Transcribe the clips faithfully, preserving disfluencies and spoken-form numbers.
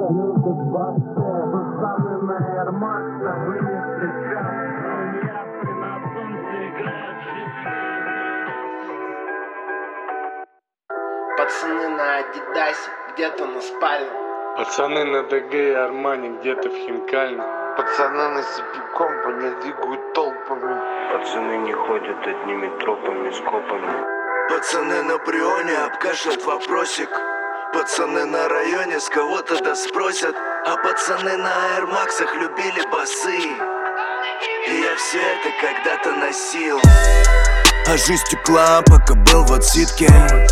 любят басы. Пацаны на Air Max вынесли красные ясы, на солнце играют шестерки. Пацаны на Адидасе, где-то на спальном. Пацаны на ДГ и Армани, где-то в Хинкальном. Пацаны на си пи Company двигают толпами. Пацаны не ходят одними тропами, скопами. Пацаны на Брионе обкашляют вопросик. Пацаны на районе с кого-то да спросят. А пацаны на аэрмаксах любили басы. И я все это когда-то носил. А жизнь текла, пока был в отсидке.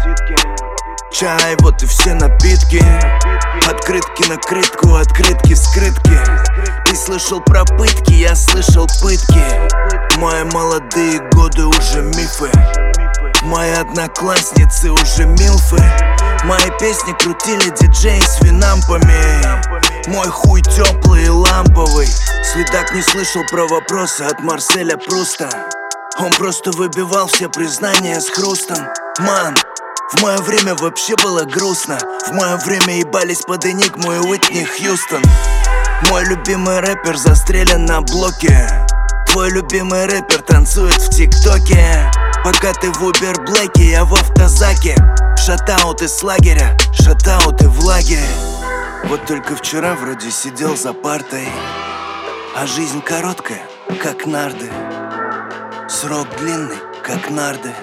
Чай, вот и все напитки. Открытки на крытку, открытки, скрытки. Ты слышал про пытки, я слышал пытки. Мои молодые годы уже мифы. Мои одноклассницы уже милфы. Мои песни крутили диджеи с винампами. Мой хуй теплый и ламповый. Следак не слышал про вопросы от Марселя Пруста. Он просто выбивал все признания с хрустом. Ман, в мое время вообще было грустно. В мое время ебались под Энигму и Уитни Хьюстон. Мой любимый рэпер застрелен на блоке. Твой любимый рэпер танцует в ТикТоке. Пока ты в Убер Блэке, я в автозаке. Шатаут из лагеря, шатауты в лагере. Вот только вчера вроде сидел за партой. А жизнь короткая, как нарды. Срок длинный, как нарды.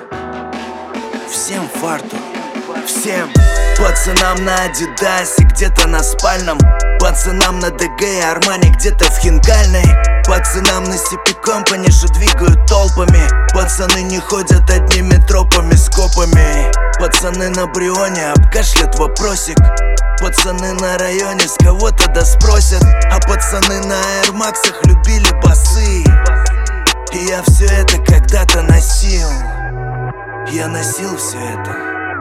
Всем фарту, всем пацанам на Адидасе, где-то на спальном. Пацанам на ДГ и Армани, где-то в Хинкальной. Пацанам на си пи Company, что двигают толпами. Пацаны не ходят одними тропами, скопами. Пацаны на Брионе обкашлят вопросик. Пацаны на районе с кого-то да спросят. А пацаны на аэрмаксах любили басы. И я все это когда-то носил. Я носил все это.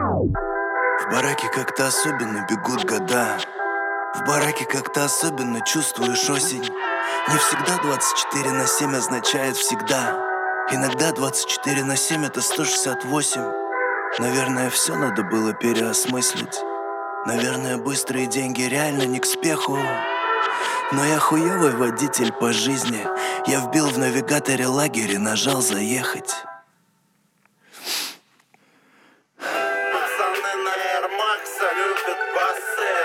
В бараке как-то особенно бегут года. В бараке как-то особенно чувствуешь осень. Не всегда двадцать четыре на семь означает всегда. Иногда двадцать четыре на семь это сто шестьдесят восемь. Наверное, все надо было переосмыслить. Наверное, быстрые деньги реально не к спеху. Но я хуёвый водитель по жизни. Я вбил в навигаторе лагерь и нажал заехать. Пацаны на Air Max любят басы.